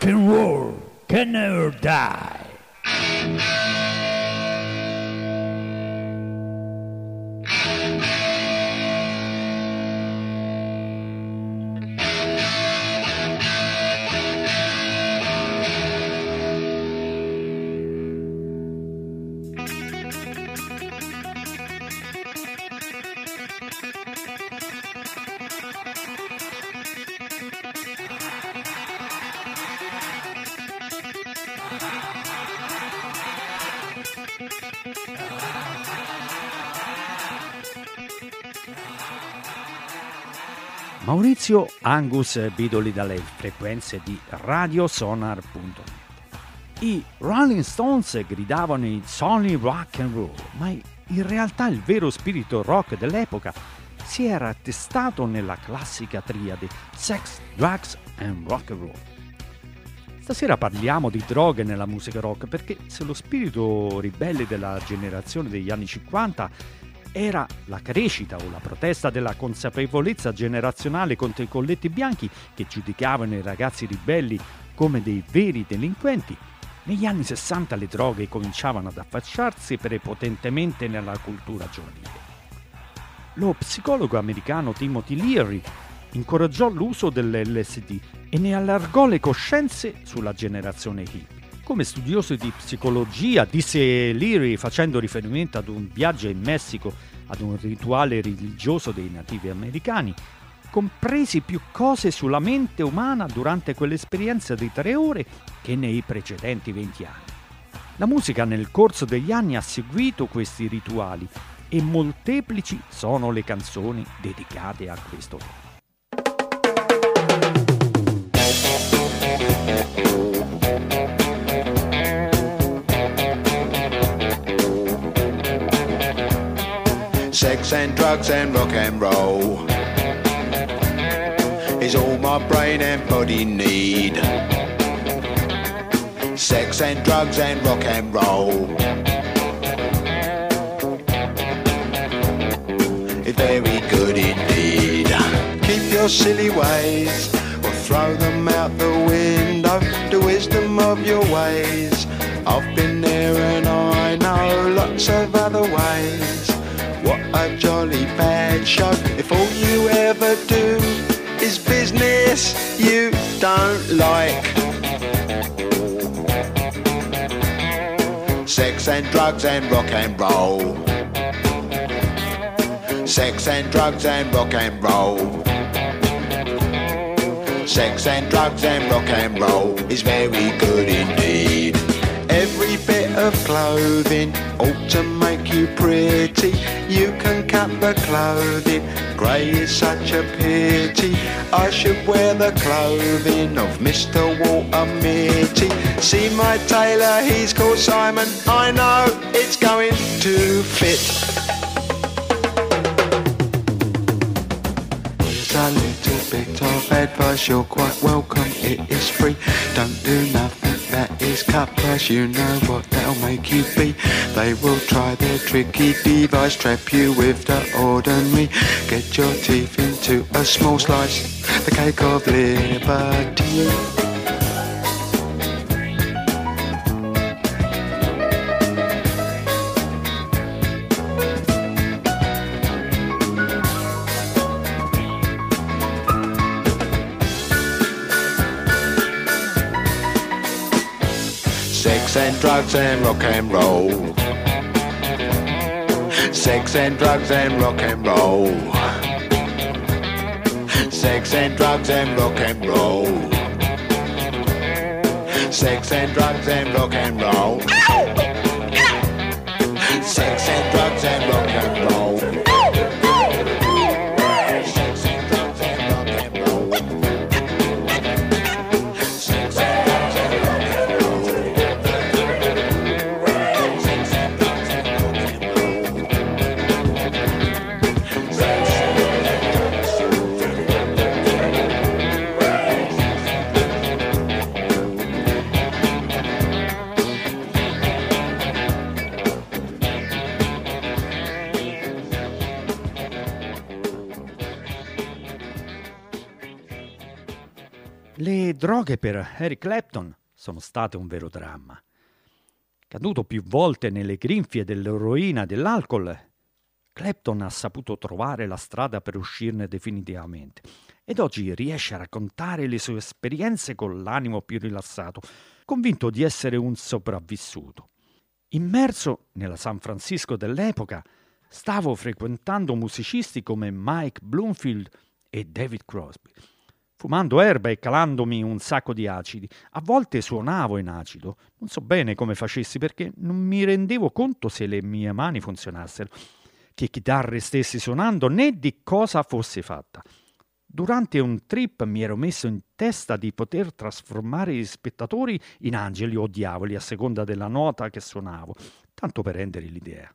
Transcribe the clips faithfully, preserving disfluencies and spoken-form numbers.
rock and roll can never die. Maurizio Angus Bidoli dalle frequenze di radiosonar punto net. I Rolling Stones gridavano It's only rock and roll, ma in realtà il vero spirito rock dell'epoca si era attestato nella classica triade sex, drugs and rock and roll. Stasera parliamo di droghe nella musica rock perché se lo spirito ribelle della generazione degli anni cinquanta era la crescita o la protesta della consapevolezza generazionale contro i colletti bianchi che giudicavano i ragazzi ribelli come dei veri delinquenti, negli anni sessanta le droghe cominciavano ad affacciarsi prepotentemente nella cultura giovanile. Lo psicologo americano Timothy Leary incoraggiò l'uso dell'L S D e ne allargò le coscienze sulla generazione hippie. Come studioso di psicologia, disse Leary facendo riferimento ad un viaggio in Messico, ad un rituale religioso dei nativi americani, compresi più cose sulla mente umana durante quell'esperienza di tre ore che nei precedenti venti anni. La musica nel corso degli anni ha seguito questi rituali e molteplici sono le canzoni dedicate a questo tema. Sex and drugs and rock and roll is all my brain and body need. Sex and drugs and rock and roll is very good indeed. Keep your silly ways or throw them out the window. The wisdom of your ways, I've been there and I know lots of other ways. What a jolly bad show if all you ever do is business you don't like. Sex and drugs and rock and roll. Sex and drugs and rock and roll. Sex and drugs and rock and roll is very good indeed. Every bit of clothing ought to make you pretty. You can cut the clothing, grey is such a pity. I should wear the clothing of Mister Walter Mitty. See my tailor, he's called Simon. I know it's going to fit. Here's a little bit of advice, you're quite welcome, it is free. Don't do nothing that is cut price, you know what that'll make you be. They will try their tricky device, trap you with the ordinary. Get your teeth into a small slice, the cake of liberty. Sex and drugs and rock and roll. Sex and drugs and rock and roll. Sex and drugs and rock and roll. Sex and drugs and rock and roll. Sex and drugs and rock and roll. Le droghe per Eric Clapton sono state un vero dramma. Caduto più volte nelle grinfie dell'eroina e dell'alcol, Clapton ha saputo trovare la strada per uscirne definitivamente ed oggi riesce a raccontare le sue esperienze con l'animo più rilassato, convinto di essere un sopravvissuto. Immerso nella San Francisco dell'epoca, stavo frequentando musicisti come Mike Bloomfield e David Crosby, fumando erba e calandomi un sacco di acidi. A volte suonavo in acido, non so bene come facessi perché non mi rendevo conto se le mie mani funzionassero, che chitarre stessi suonando né di cosa fosse fatta. Durante un trip mi ero messo in testa di poter trasformare gli spettatori in angeli o diavoli a seconda della nota che suonavo, tanto per rendere l'idea.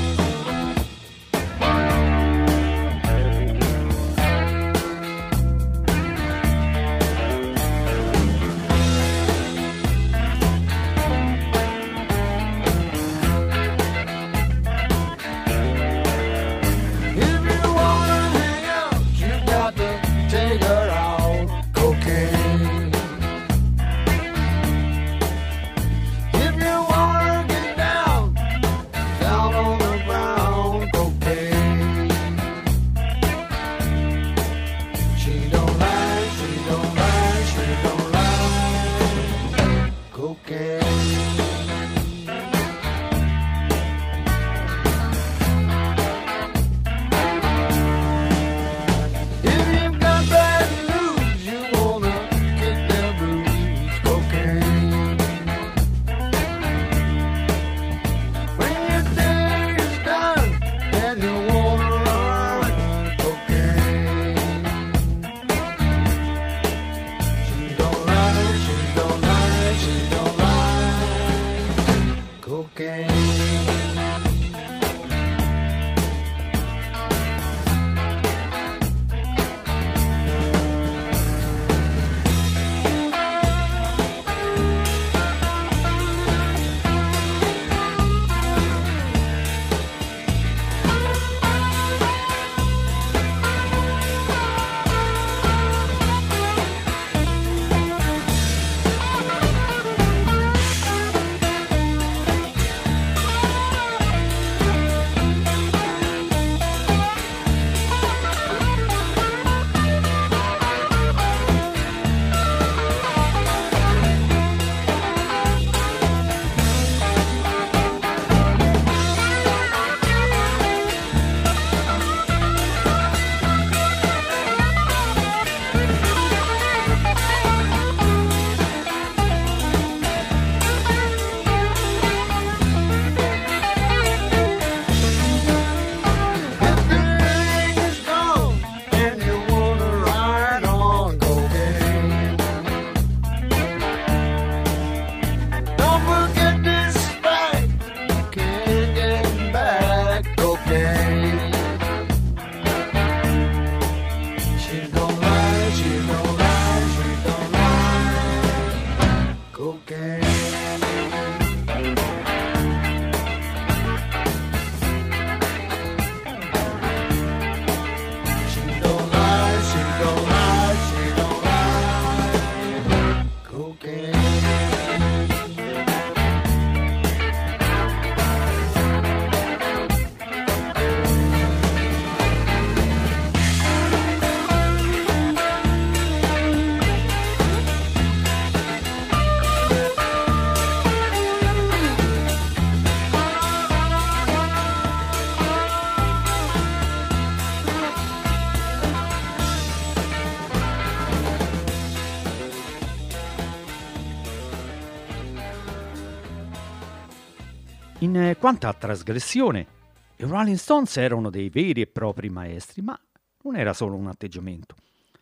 In quanto a trasgressione, i Rolling Stones erano dei veri e propri maestri, ma non era solo un atteggiamento.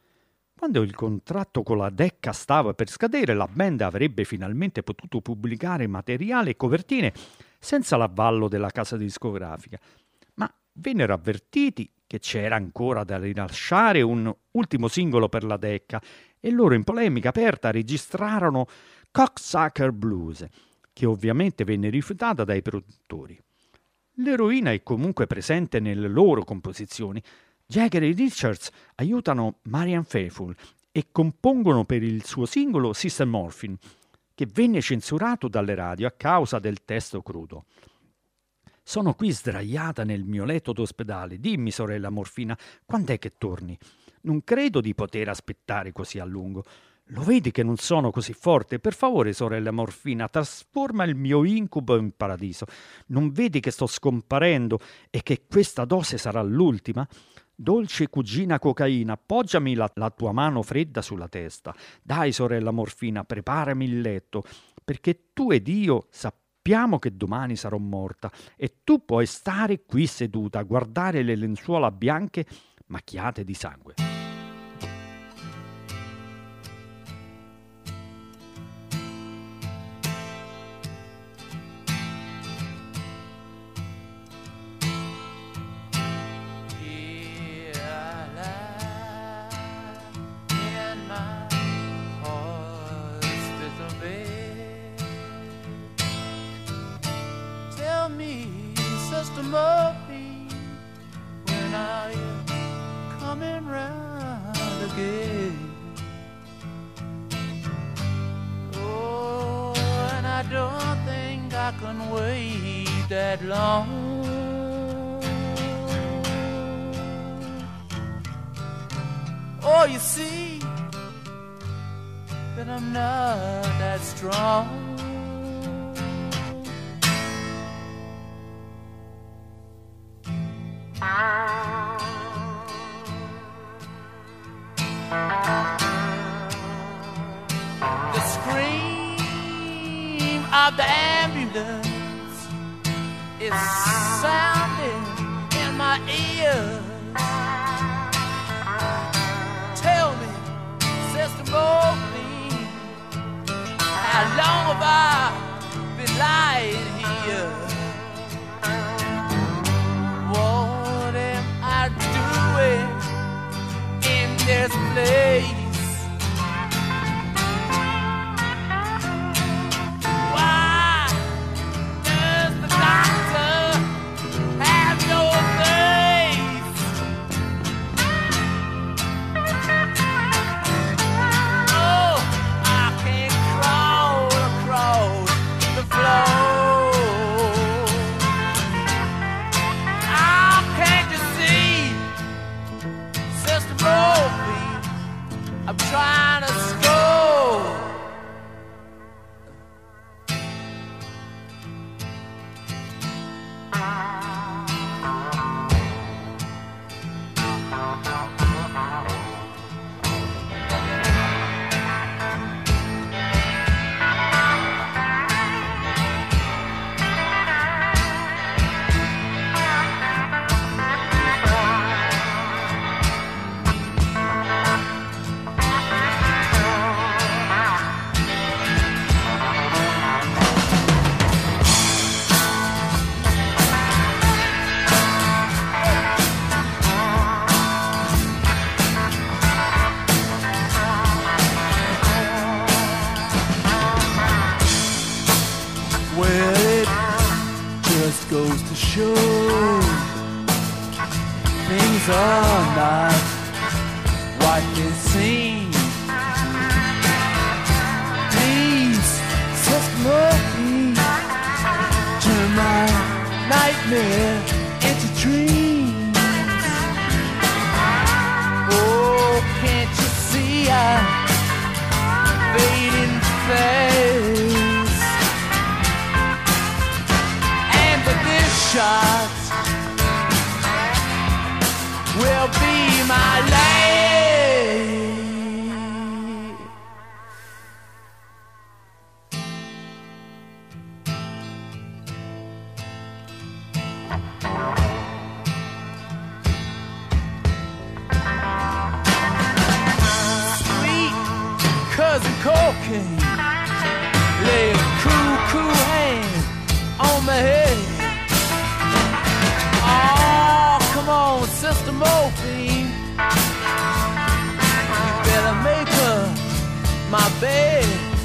Quando il contratto con la Decca stava per scadere, la band avrebbe finalmente potuto pubblicare materiale e copertine senza l'avvallo della casa discografica, ma vennero avvertiti che c'era ancora da rilasciare un ultimo singolo per la Decca e loro in polemica aperta registrarono Cocksucker Blues, che ovviamente venne rifiutata dai produttori. L'eroina è comunque presente nelle loro composizioni. Jagger e Richards aiutano Marianne Faithfull e compongono per il suo singolo Sister Morphine, che venne censurato dalle radio a causa del testo crudo. Sono qui sdraiata nel mio letto d'ospedale. Dimmi, sorella Morfina, quando è che torni? Non credo di poter aspettare così a lungo. Lo vedi che non sono così forte? Per favore, sorella Morfina, trasforma il mio incubo in paradiso. Non vedi che sto scomparendo e che questa dose sarà l'ultima? Dolce cugina cocaina, appoggiami la, la tua mano fredda sulla testa. Dai, sorella Morfina, preparami il letto, perché tu ed io sappiamo che domani sarò morta e tu puoi stare qui seduta a guardare le lenzuola bianche macchiate di sangue. Sister Morphine, when are you coming round again? Oh, and I don't think I can wait that long. Oh, you see that I'm not that strong. The scream of the ambulance is sounding in my ears. Tell me, Sister Morphine, how long have I been lying here? What am I doing in this place? Why does the doctor have no face? Oh, I can't crawl across the floor. Oh, can't you see, Sister Morphine, I'm trying to score. Well, it just goes to show things are not what they seem. Please, Sister Morphine, turn my nightmare into dreams. Oh, can't you see I'm fading fast? Shot will be my last. Sweet cousin cocaine, lay a cool, cool hand on my head. Come on, Sister Morphine, you better make her my bed.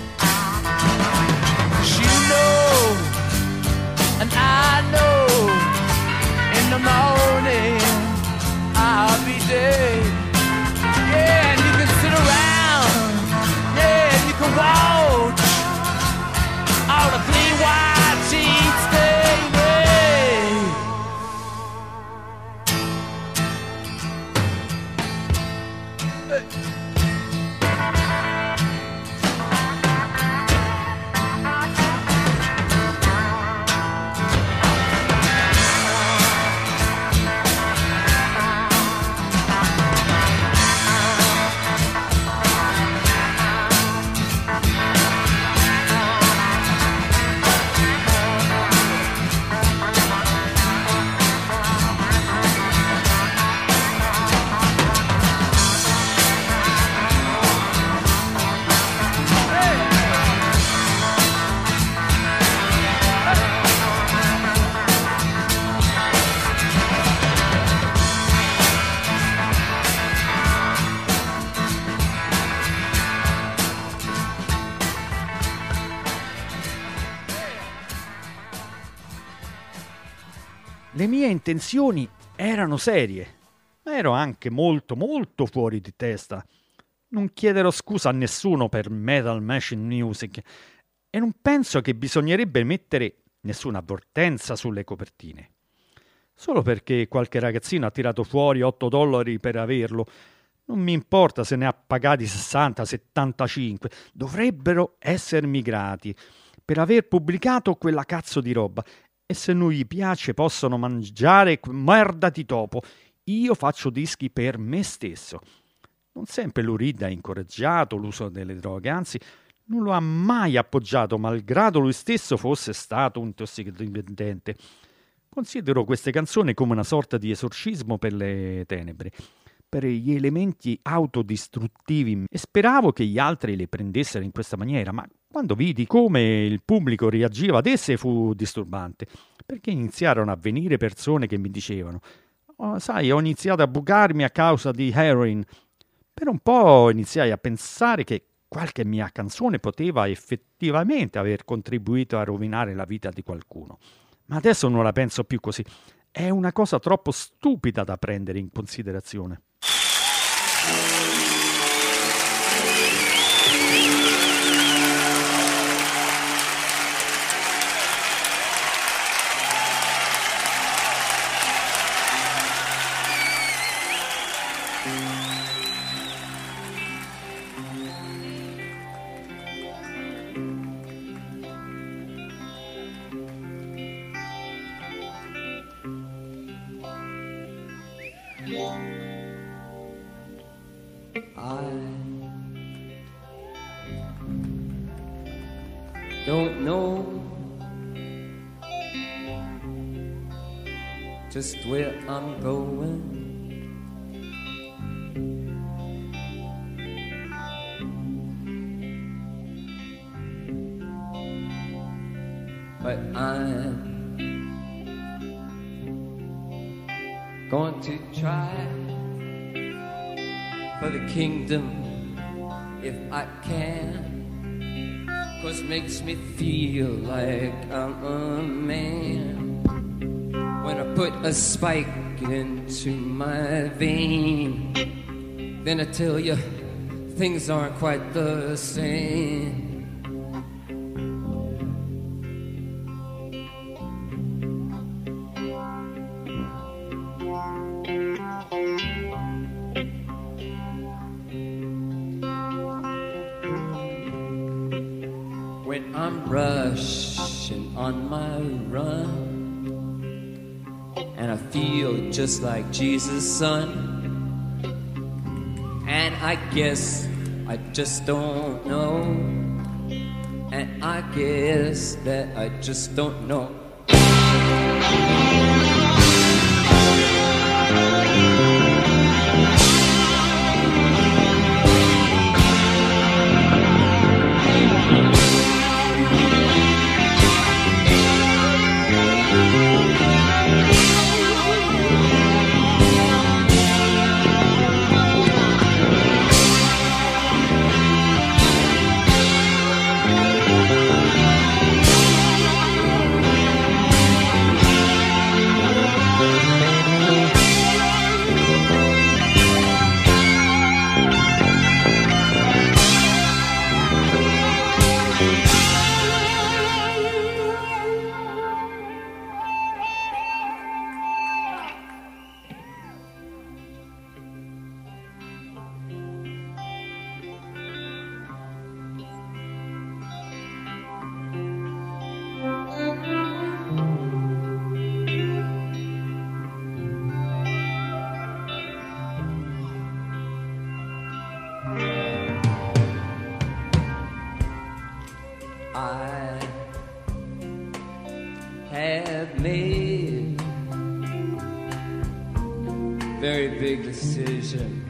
She knows, and I know, in the morning I'll be dead. Yeah, and you can sit around Le mie intenzioni erano serie, ma ero anche molto molto fuori di testa. Non chiederò scusa a nessuno per Metal Machine Music e non penso che bisognerebbe mettere nessuna avvertenza sulle copertine. Solo perché qualche ragazzino ha tirato fuori otto dollari per averlo, non mi importa se ne ha pagati sessanta, settantacinque, dovrebbero essermi grati per aver pubblicato quella cazzo di roba. E se non gli piace possono mangiare merda di topo. Io faccio dischi per me stesso. Non sempre Lou Reed ha incoraggiato l'uso delle droghe, anzi non lo ha mai appoggiato, malgrado lui stesso fosse stato un tossicodipendente. Considero queste canzoni come una sorta di esorcismo per le tenebre, per gli elementi autodistruttivi, e speravo che gli altri le prendessero in questa maniera, ma quando vidi come il pubblico reagiva ad esse fu disturbante, perché iniziarono a venire persone che mi dicevano oh, sai, ho iniziato a bucarmi a causa di heroin. Per un po' iniziai a pensare che qualche mia canzone poteva effettivamente aver contribuito a rovinare la vita di qualcuno. Ma adesso non la penso più così. È una cosa troppo stupida da prendere in considerazione. Don't know just where I'm going, but I'm going to try for the kingdom if I can. 'Cause makes me feel like I'm a man when I put a spike into my vein. Then I tell you things aren't quite the same. Rushing on my run, and I feel just like Jesus' son, and I guess I just don't know, and I guess that I just don't know. Decision.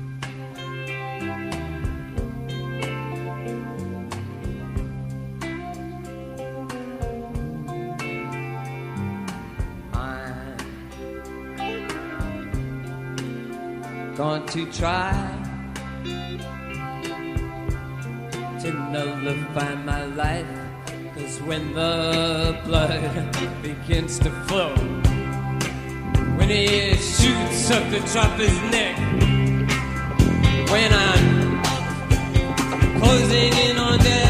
I'm going to try to nullify my life, 'cause when the blood begins to flow, he shoots up to drop his neck. When I'm closing in on death.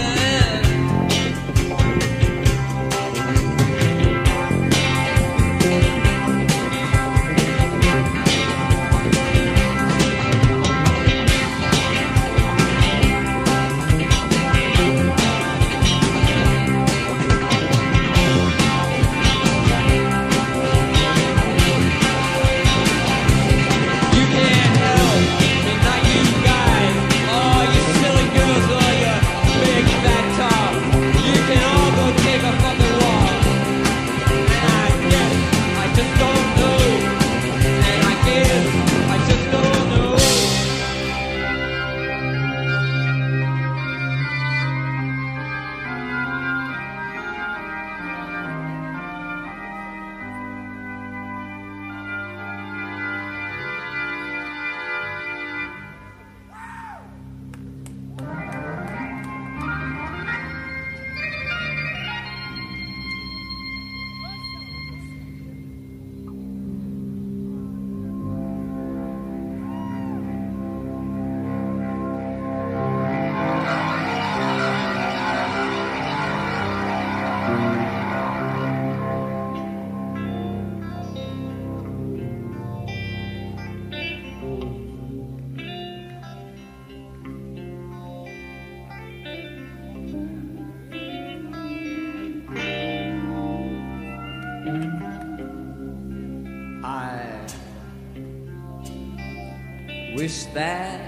Wish that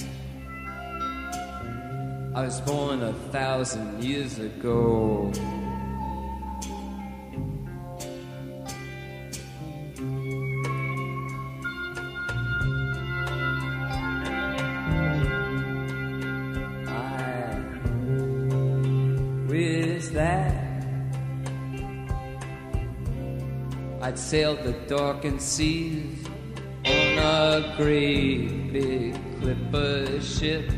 I was born a thousand years ago. I wish that I'd sailed the darkened seas on a great big clipper ship,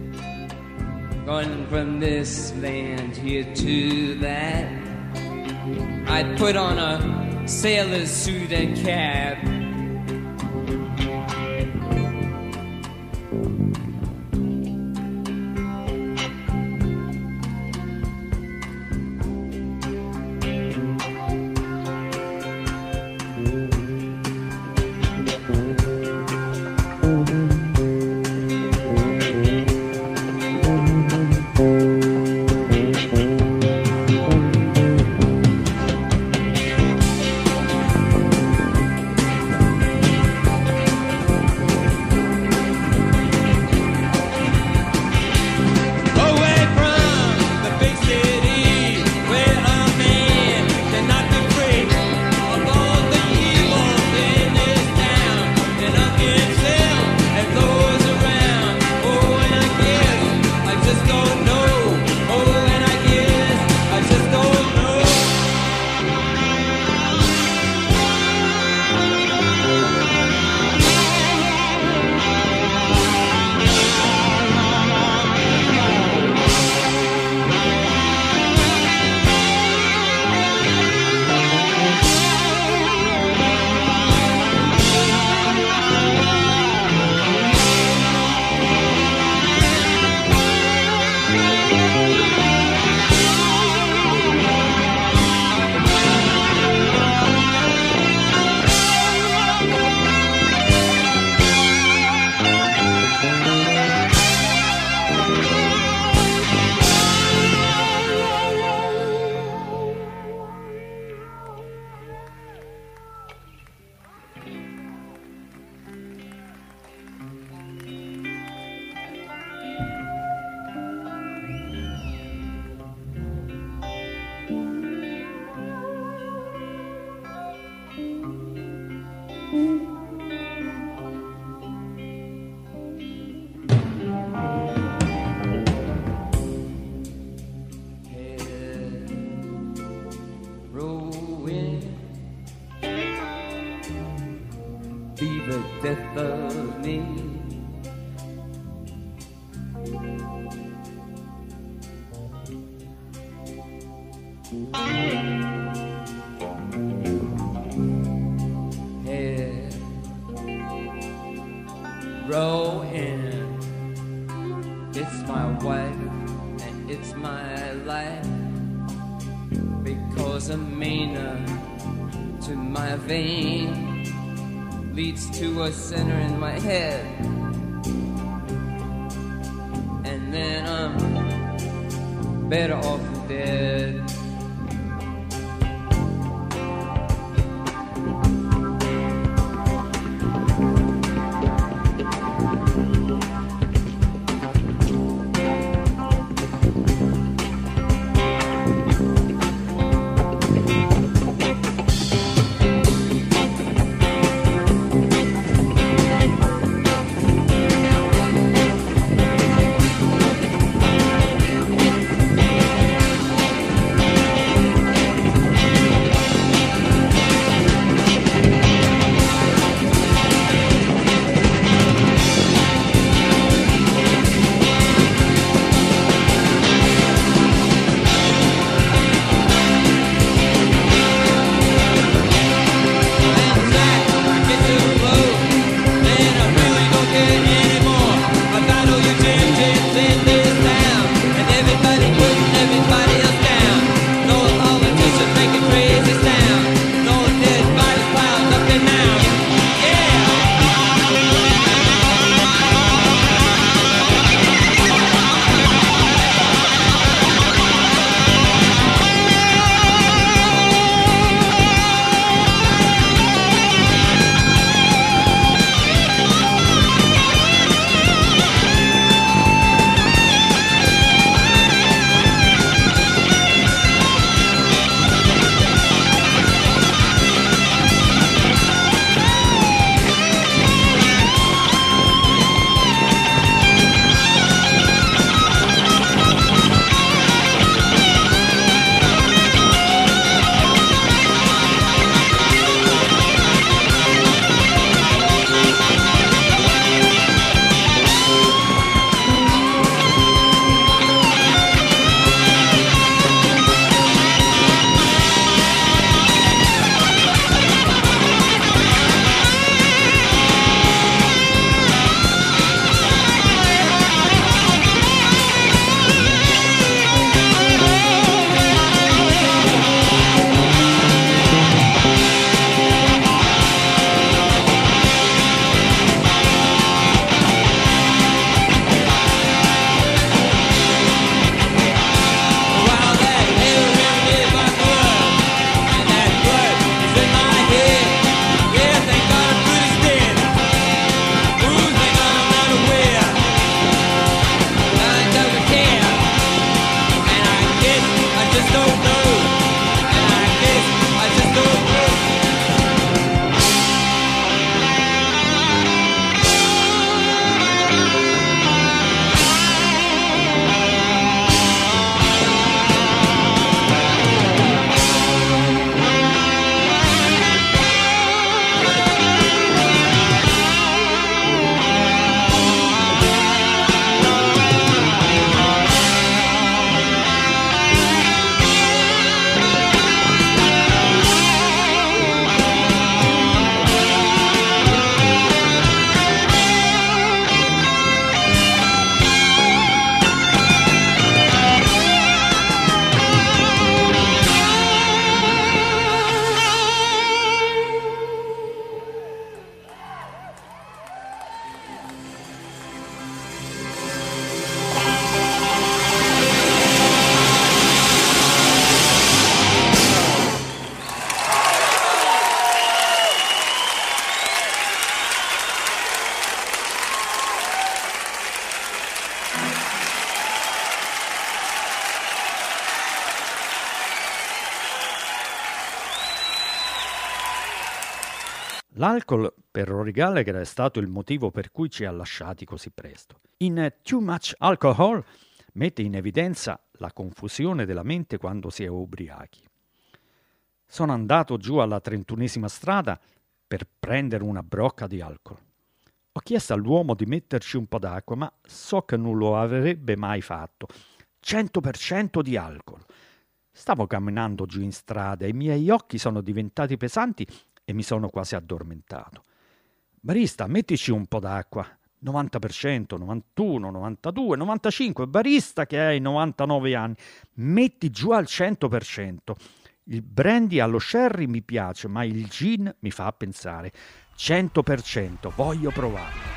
gone from this land here to that. I'd put on a sailor's suit and cap, death of me. Head semina to my vein, leads to a center in my head, and then I'm better off dead. L'alcol per Rory Gallagher è stato il motivo per cui ci ha lasciati così presto. In Too Much Alcohol mette in evidenza la confusione della mente quando si è ubriachi. Sono andato giù alla trentunesima strada per prendere una brocca di alcol. Ho chiesto all'uomo di metterci un po' d'acqua, ma so che non lo avrebbe mai fatto. cento per cento di alcol. Stavo camminando giù in strada e i miei occhi sono diventati pesanti e mi sono quasi addormentato. Barista, mettici un po' d'acqua. novanta per cento, novantuno, novantadue, novantacinque. Barista che hai novantanove anni, metti giù al cento per cento. Il brandy allo sherry mi piace, ma il gin mi fa pensare. cento per cento, voglio provarlo.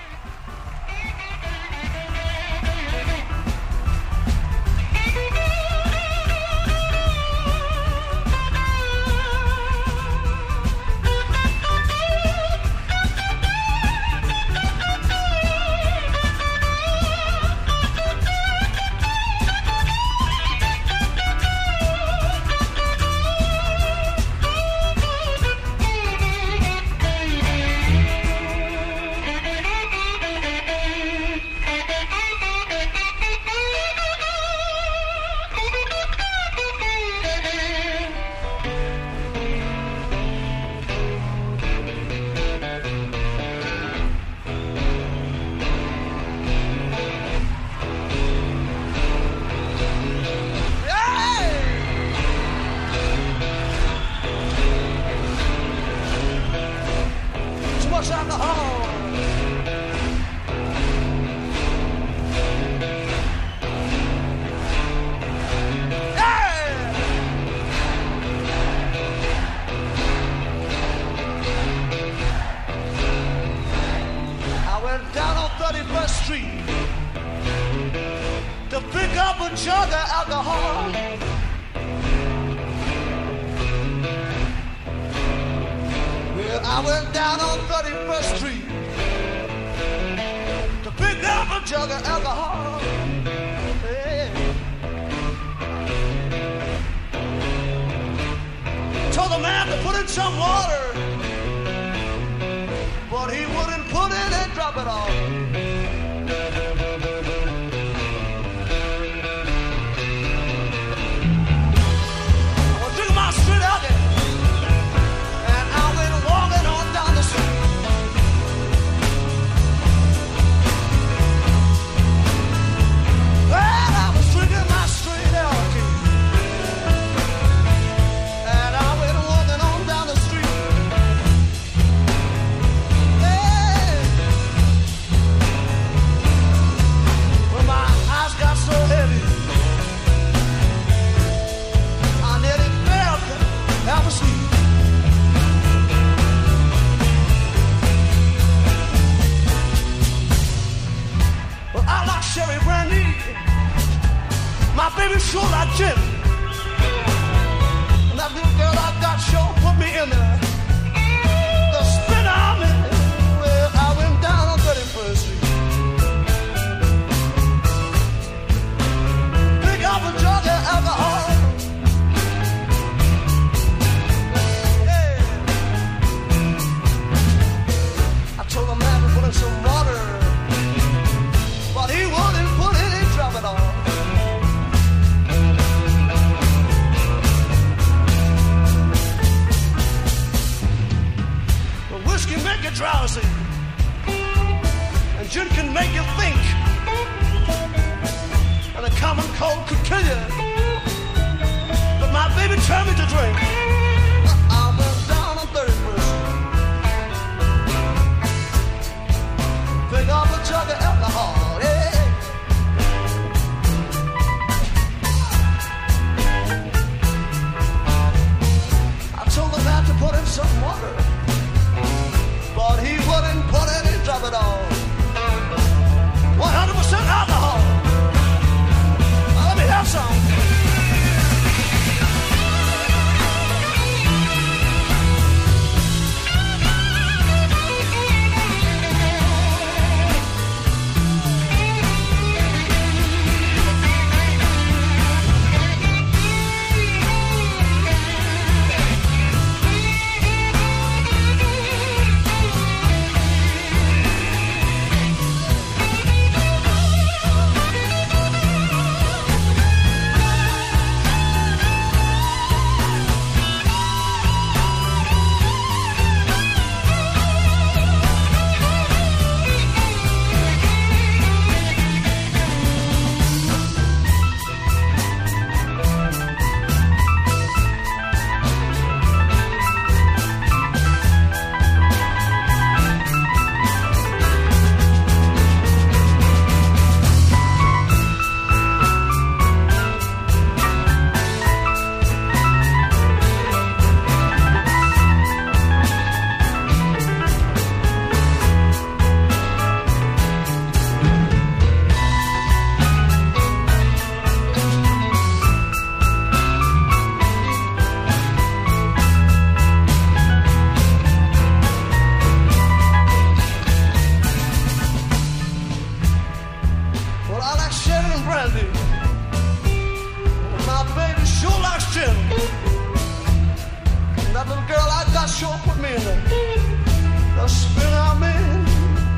the spin I'm in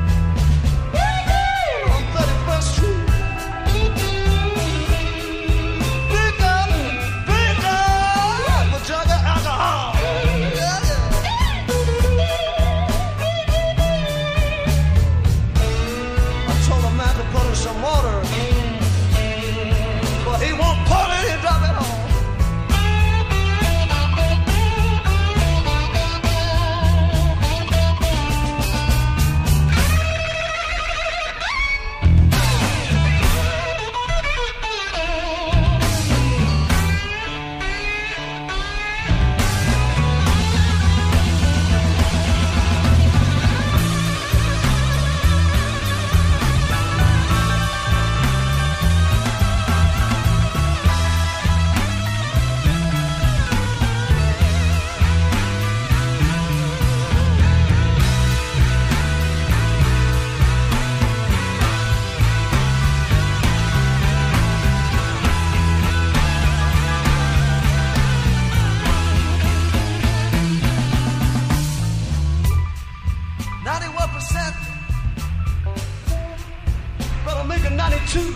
on thirty-first Street. Pick up, pick up a jug of alcohol. Yeah, yeah. I told a man to put in some water, but he won't pour it, he drop it off. ninety-one percent, but I'm making ninety-two,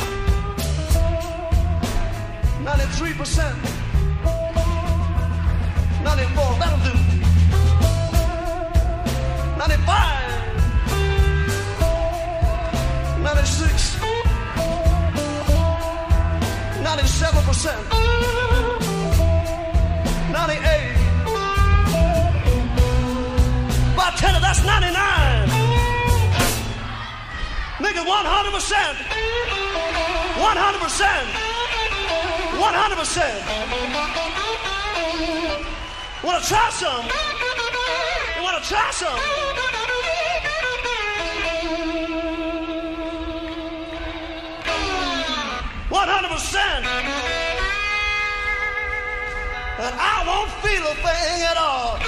ninety-three percent, ninety-four, that'll do, ninety-five, ninety-six, ninety-seven percent, ninety-eight. Bartender, that's ninety-nine. Nigga, one hundred percent. one hundred percent. one hundred percent. Wanna try some? You wanna try some? one hundred percent. And I won't feel a thing at all.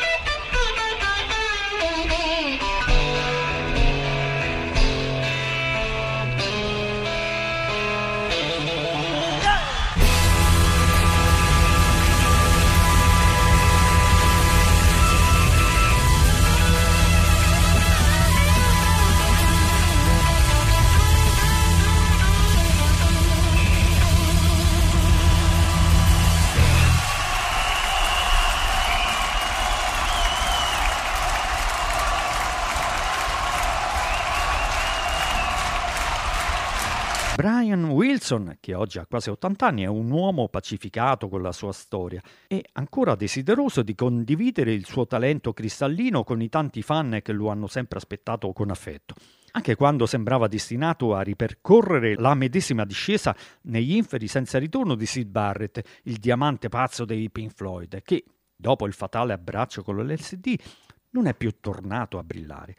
Brian Wilson, che oggi ha quasi ottanta anni, è un uomo pacificato con la sua storia e ancora desideroso di condividere il suo talento cristallino con i tanti fan che lo hanno sempre aspettato con affetto. Anche quando sembrava destinato a ripercorrere la medesima discesa negli inferi senza ritorno di Syd Barrett, il diamante pazzo dei Pink Floyd, che, dopo il fatale abbraccio con l'L S D, non è più tornato a brillare.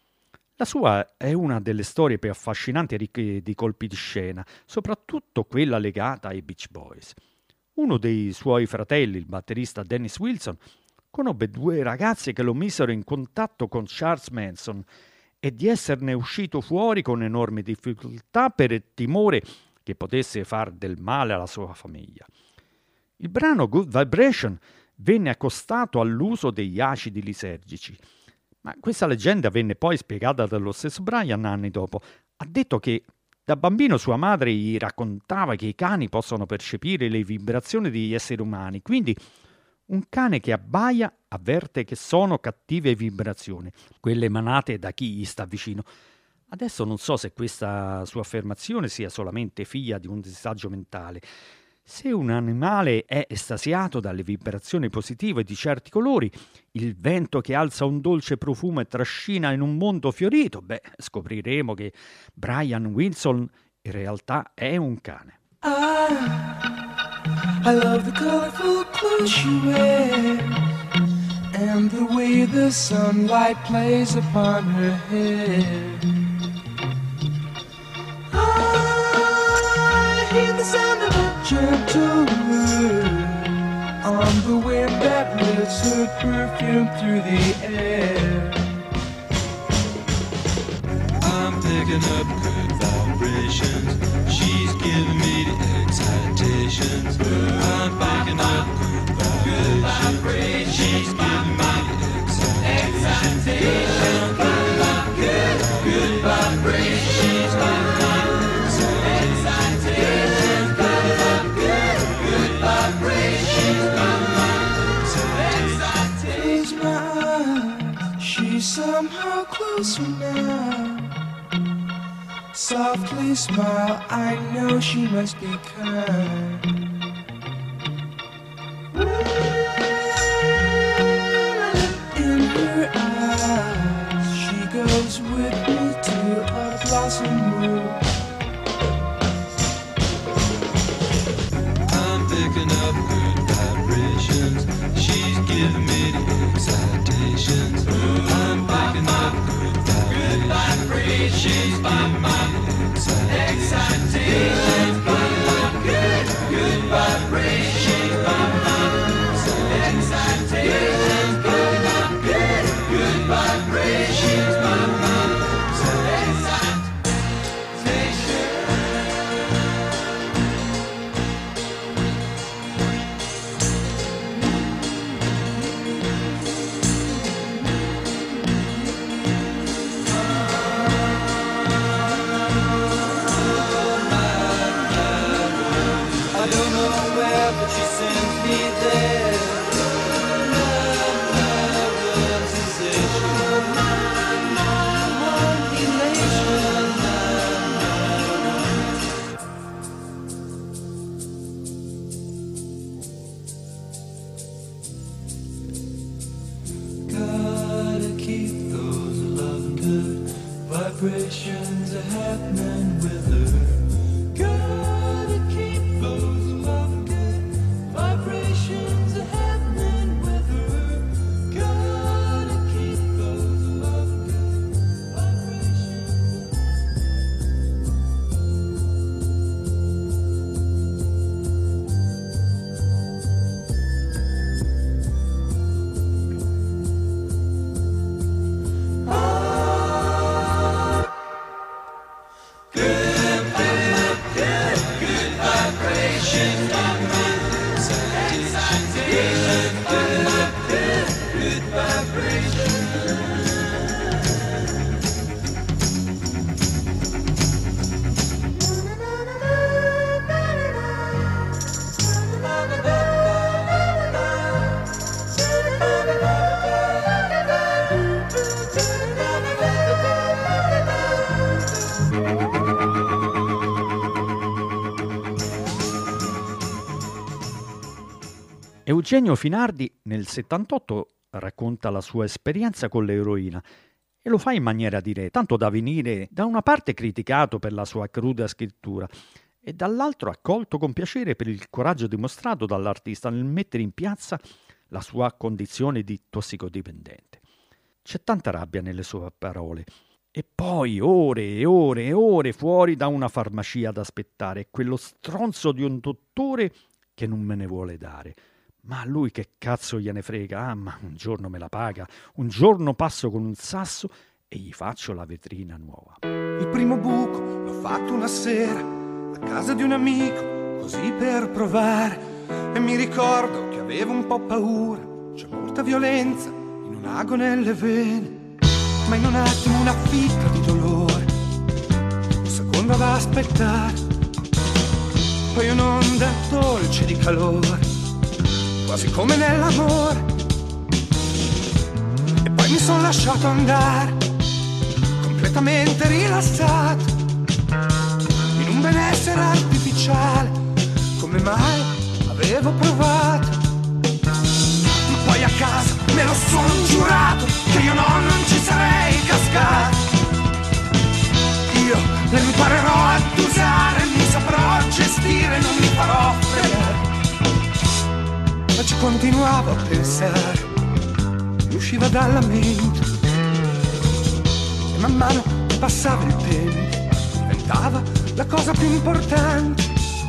La sua è una delle storie più affascinanti e ricche di colpi di scena, soprattutto quella legata ai Beach Boys. Uno dei suoi fratelli, il batterista Dennis Wilson, conobbe due ragazze che lo misero in contatto con Charles Manson e di esserne uscito fuori con enormi difficoltà per il timore che potesse far del male alla sua famiglia. Il brano Good Vibration venne accostato all'uso degli acidi lisergici, ma questa leggenda venne poi spiegata dallo stesso Brian anni dopo. Ha detto che da bambino sua madre gli raccontava che i cani possono percepire le vibrazioni degli esseri umani, quindi un cane che abbaia avverte che sono cattive vibrazioni, quelle emanate da chi gli sta vicino. Adesso non so se questa sua affermazione sia solamente figlia di un disagio mentale. Se un animale è estasiato dalle vibrazioni positive di certi colori, il vento che alza un dolce profumo e trascina in un mondo fiorito, beh, scopriremo che Brian Wilson in realtà è un cane. I, I love the colorful clothes she wears and the way the sunlight plays upon her hair. I hear the sound of a gentle word on the wind that lifts her perfume through the air. I'm picking up good vibrations. She's giving me the excitations. I'm picking up good vibrations. She's giving me the excitations. somehow closer now. Softly smile, I know she must be kind. In her eyes, she goes with me to a blossom room. I'm picking up good vibrations. She's giving me the excitations. I'm picking up good vibrations. She's giving me the excitations. Good, good vibrations. She's giving me the excitations. Good, good, good vibrations. She's giving me the excitations. But she sends me there. Love, love, sensation. Elation. Gotta keep those loving good vibrations are happening with her. Gotta keep those loving good vibrations are happening with her. Gotta keep those loving good vibrations. Eugenio Finardi nel settantotto racconta la sua esperienza con l'eroina e lo fa in maniera diretta, tanto da venire da una parte criticato per la sua cruda scrittura e dall'altro accolto con piacere per il coraggio dimostrato dall'artista nel mettere in piazza la sua condizione di tossicodipendente. C'è tanta rabbia nelle sue parole. E poi ore e ore e ore fuori da una farmacia ad aspettare quello stronzo di un dottore che non me ne vuole dare. Ma a lui che cazzo gliene frega? Ah, ma un giorno me la paga, un giorno passo con un sasso e gli faccio la vetrina nuova. Il primo buco l'ho fatto una sera a casa di un amico, così per provare, e mi ricordo che avevo un po' paura. C'è molta violenza in un ago nelle vene, ma in un attimo una fitta di dolore, un secondo ad aspettare, poi un'onda dolce di calore, quasi come nell'amore, e poi mi son lasciato andare, completamente rilassato, in un benessere artificiale, come mai avevo provato. Ma poi a casa me lo sono giurato, che io no, non ci sarei cascato. Io le imparerò ad usare, mi saprò gestire, non mi farò fregare. Ma ci continuavo a pensare, mi usciva dalla mente, e man mano che passava il tempo diventava la cosa più importante.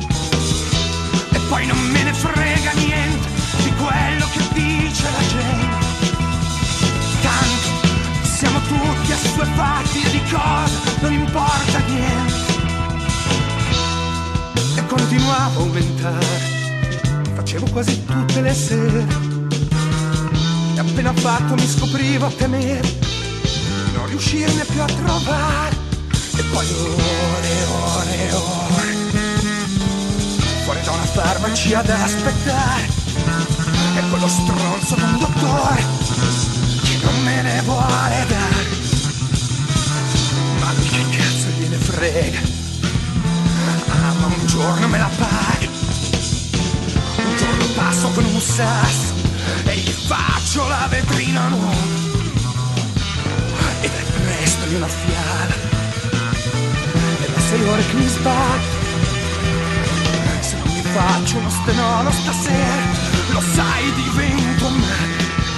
E poi non me ne frega niente di quello che dice la gente, tanto siamo tutti assuefatti e di cosa non importa niente. E continuavo a aumentare, facevo quasi tutte le sere, e appena fatto mi scoprivo a temere di non riuscirne più a trovare. E poi ore e ore e ore fuori da una farmacia ad aspettare, e quello stronzo d'un dottore che non me ne vuole dare. sassi e gli faccio la vetrina nuova e del resto di una fiala e da sei ore che mi sbatto. Se non mi faccio uno stenolo stasera, lo sai, divento me.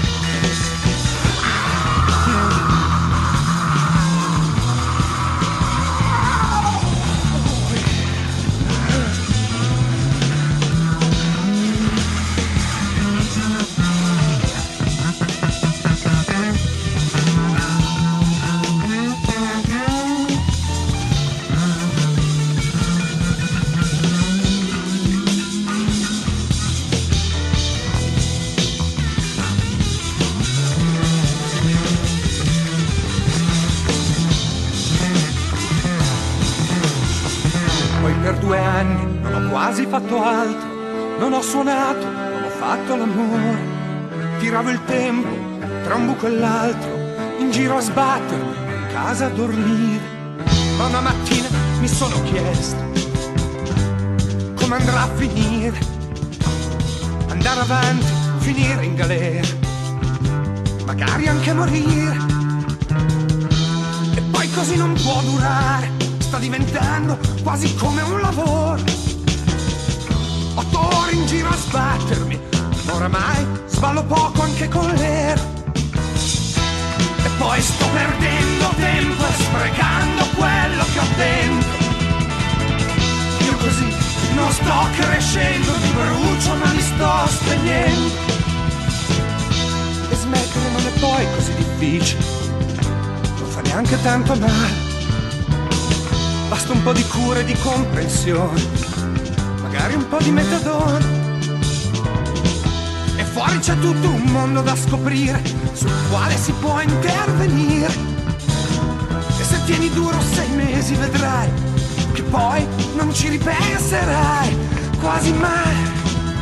Quasi fatto altro, non ho suonato, non ho fatto l'amore. Tiravo il tempo tra un buco e l'altro, in giro a sbattermi, in casa a dormire. Ma una mattina mi sono chiesto come andrà a finire. Andare avanti, finire in galera, magari anche morire. E poi così non può durare, sta diventando quasi come un lavoro. Otto ore in giro a sbattermi, oramai sballo poco anche con l'ero. E poi sto perdendo tempo e sprecando quello che ho dentro. Io così non sto crescendo, mi brucio ma mi sto spegnendo. E smettere non è poi così difficile, non fa neanche tanto male. Basta un po' di cura e di comprensione, magari un po' di metadone, e fuori c'è tutto un mondo da scoprire, sul quale si può intervenire. E se tieni duro sei mesi vedrai che poi non ci ripenserai quasi mai.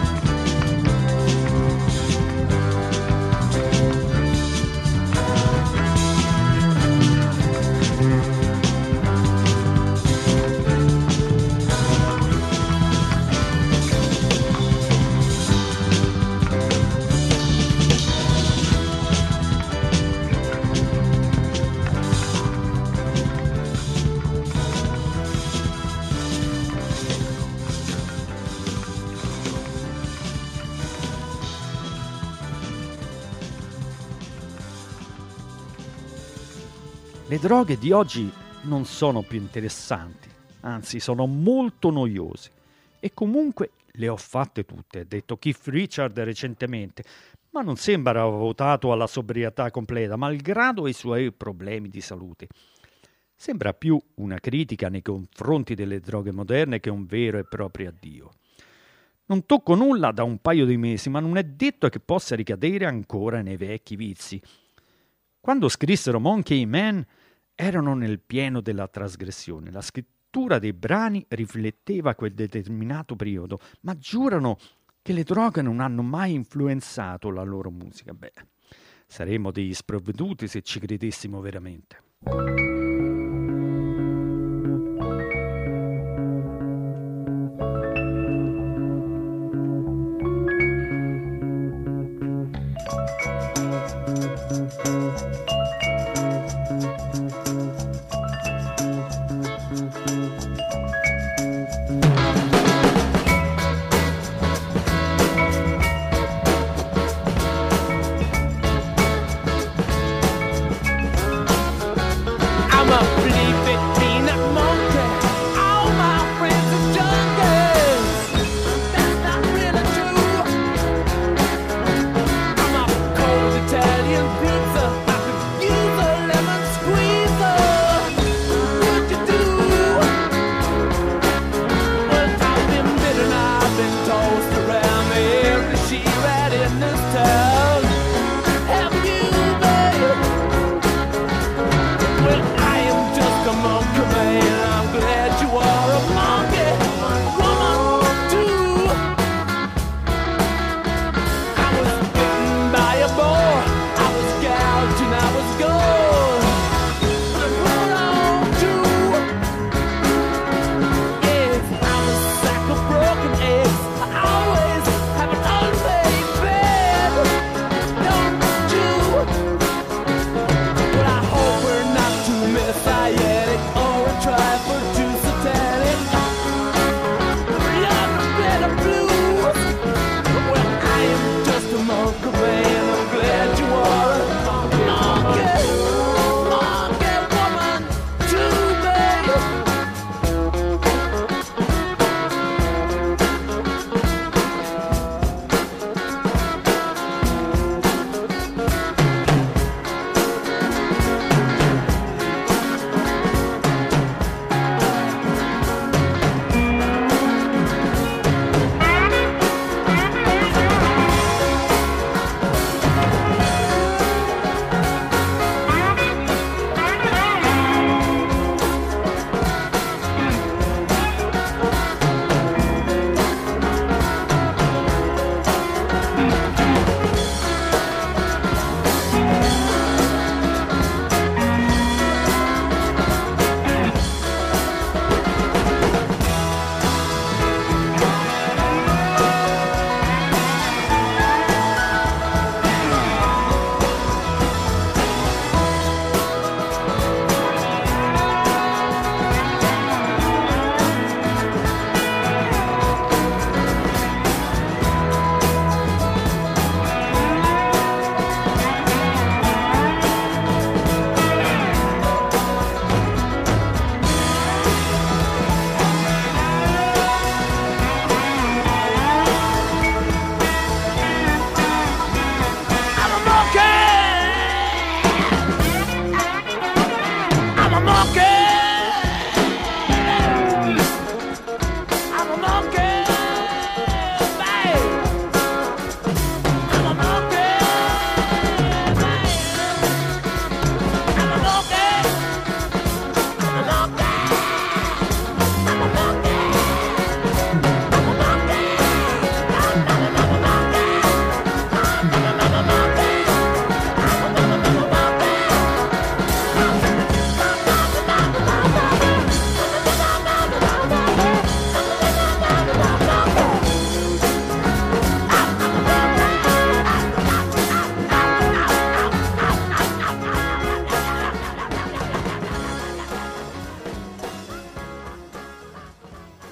Le droghe di oggi non sono più interessanti, anzi sono molto noiose. E comunque le ho fatte tutte, ha detto Keith Richards recentemente, ma non sembra votato alla sobrietà completa, malgrado i suoi problemi di salute. Sembra più una critica nei confronti delle droghe moderne che un vero e proprio addio. Non tocco nulla da un paio di mesi, ma non è detto che possa ricadere ancora nei vecchi vizi. Quando scrissero Monkey Man erano nel pieno della trasgressione. La scrittura dei brani rifletteva quel determinato periodo, ma giurano che le droghe non hanno mai influenzato la loro musica. Beh, saremmo degli sprovveduti se ci credessimo veramente.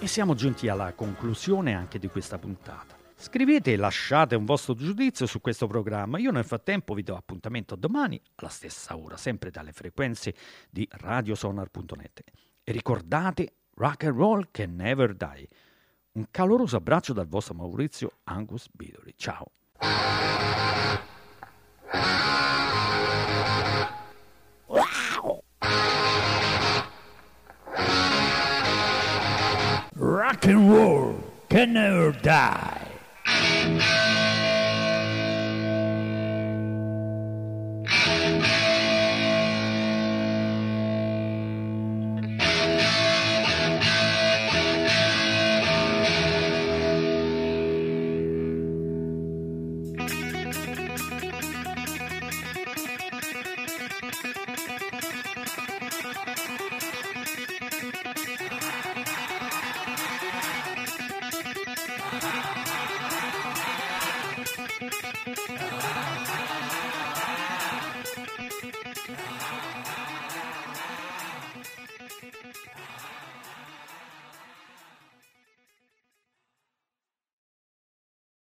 E siamo giunti alla conclusione anche di questa puntata. Scrivete e lasciate un vostro giudizio su questo programma. Io nel frattempo vi do appuntamento domani alla stessa ora, sempre dalle frequenze di radiosonar punto net. E ricordate, rock and roll can never die. Un caloroso abbraccio dal vostro Maurizio Angus Bidoli. Ciao. Rock and roll can never die.